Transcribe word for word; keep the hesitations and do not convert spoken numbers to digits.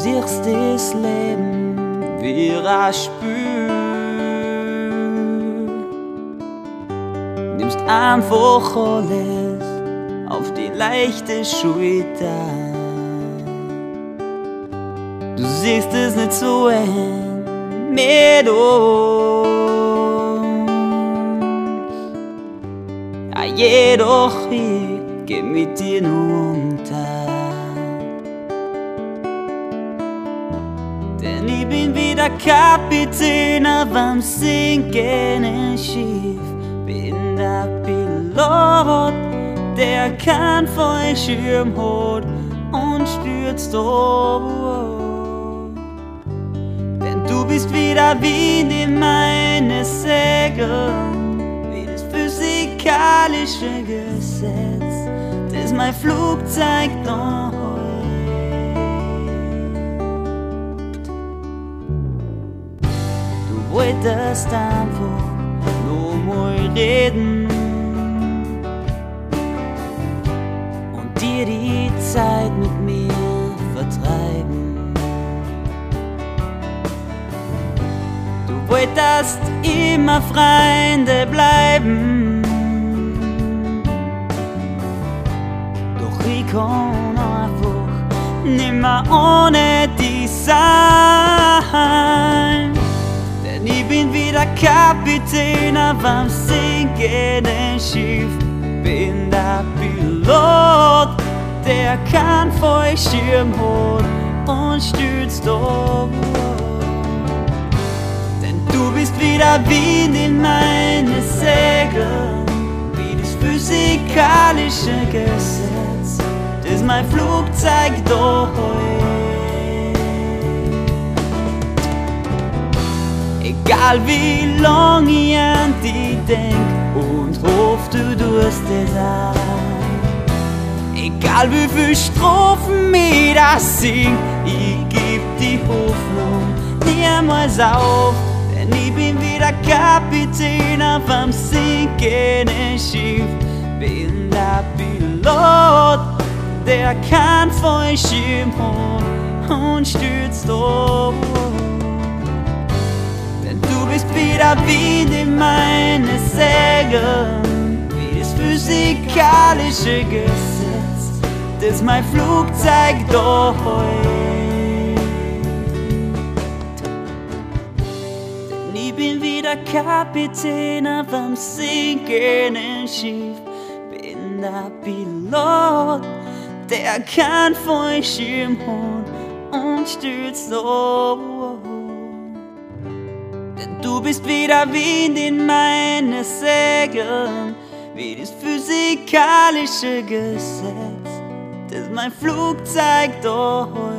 siehst das Leben wie ein Spiel, nimmst einfach alles auf die leichte Schulter. Du siehst es nicht so eng mit uns, ja, jedoch ich geh mit dir nur unter. Denn ich bin wie der Kapitän auf einem sinkenden Schiff, bin der Pilot, der keinen Fallschirm hat und stürzt ab. Denn du bist wie der Wind in meine Segel, wie das physikalische Gesetz, das mein Flugzeug da hält. Du wolltest einfach nur mal reden und dir die Zeit mit mir vertreiben. Du wolltest immer Freunde bleiben, doch ich kann einfach nimmer ohne dich sein. Denn ich bin wie der Kapitän auf einem sinkenden Schiff, bin der Pilot, der keinen Fallschirm hat und stürzt ab. Denn du bist wie der Wind in meine Segel, wie das physikalische Gesetz, das mein Flugzeug da hält. Egal wie lang ich an dich denk und hoff, du tust es auch. Egal wie viel Strophen mir das sing, ich geb die Hoffnung niemals auf. Denn ich bin wie der Kapitän auf einem sinkenden Schiff, bin der Pilot, der keinen Fallschirm hat und stürzt ab. Denn du bist wie der Wind in meine Segel, wie das physikalische Gesetz, das mein Flugzeug da hält. Denn ich bin wie der Kapitän auf einem sinkenden Schiff, bin der Pilot, der keinen Fallschirm hat und stürzt ab. Denn du bist wie der Wind in meine Segel, wie das physikalische Gesetz, das mein Flugzeug da hält.